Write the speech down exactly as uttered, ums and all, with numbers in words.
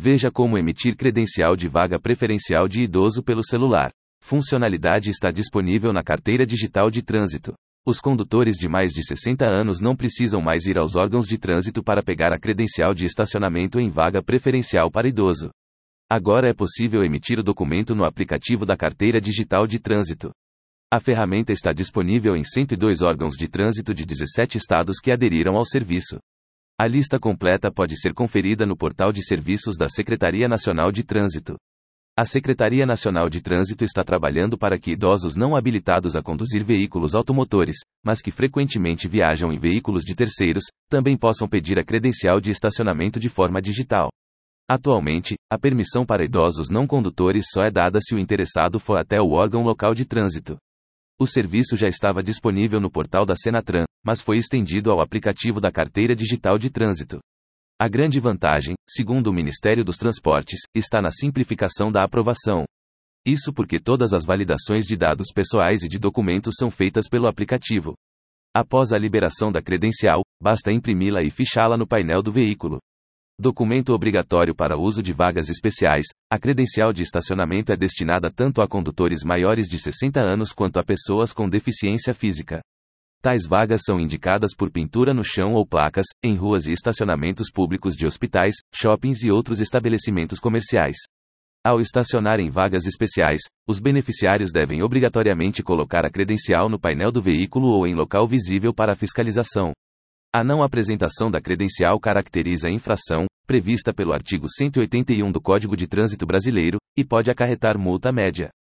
Veja como emitir credencial de vaga preferencial de idoso pelo celular. Funcionalidade está disponível na Carteira Digital de Trânsito. Os condutores de mais de sessenta anos não precisam mais ir aos órgãos de trânsito para pegar a credencial de estacionamento em vaga preferencial para idoso. Agora é possível emitir o documento no aplicativo da Carteira Digital de Trânsito. A ferramenta está disponível em cento e dois órgãos de trânsito de dezessete estados que aderiram ao serviço. A lista completa pode ser conferida no portal de serviços da Secretaria Nacional de Trânsito. A Secretaria Nacional de Trânsito está trabalhando para que idosos não habilitados a conduzir veículos automotores, mas que frequentemente viajam em veículos de terceiros, também possam pedir a credencial de estacionamento de forma digital. Atualmente, a permissão para idosos não condutores só é dada se o interessado for até o órgão local de trânsito. O serviço já estava disponível no portal da Senatran, mas foi estendido ao aplicativo da Carteira Digital de Trânsito. A grande vantagem, segundo o Ministério dos Transportes, está na simplificação da aprovação. Isso porque todas as validações de dados pessoais e de documentos são feitas pelo aplicativo. Após a liberação da credencial, basta imprimi-la e fichá-la no painel do veículo. Documento obrigatório para uso de vagas especiais, a credencial de estacionamento é destinada tanto a condutores maiores de sessenta anos quanto a pessoas com deficiência física. Tais vagas são indicadas por pintura no chão ou placas, em ruas e estacionamentos públicos de hospitais, shoppings e outros estabelecimentos comerciais. Ao estacionar em vagas especiais, os beneficiários devem obrigatoriamente colocar a credencial no painel do veículo ou em local visível para a fiscalização. A não apresentação da credencial caracteriza a infração, prevista pelo artigo cento e oitenta e um do Código de Trânsito Brasileiro, e pode acarretar multa média.